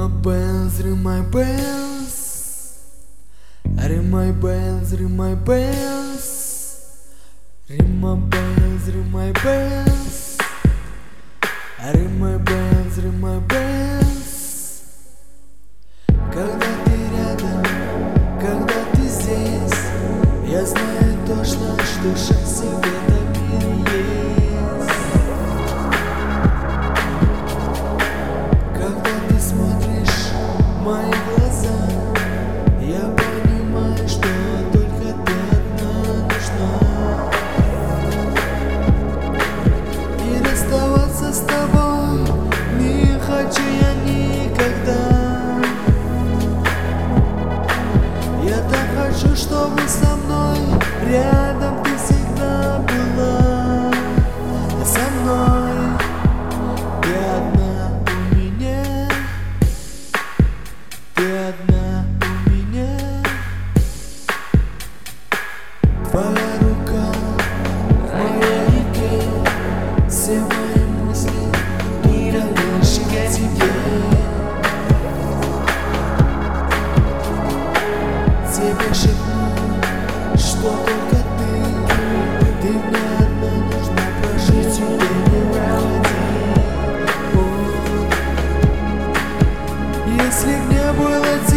my bells, ring my bells. Ring my bells, ring my bells. Ring my bells, ring my bells. Ring my bells, ring my bells. Когда ты рядом, когда ты здесь, я знаю точно, что счастье в этом мире есть. Когда ты смотришь в мои глаза, я понимаю, что только ты одна нужна. И расставаться с тобой не хочу я никогда. Я так хочу, чтобы со мной рядом ты всегда была. Со мной ты одна у меня, ты одна у меня. Твоя рука в моей руке, все мои мысли только лишь к тебе. Тебе шепну, что только ты мне одна нужна, прожить тебе не уходи. Если б не было тебя,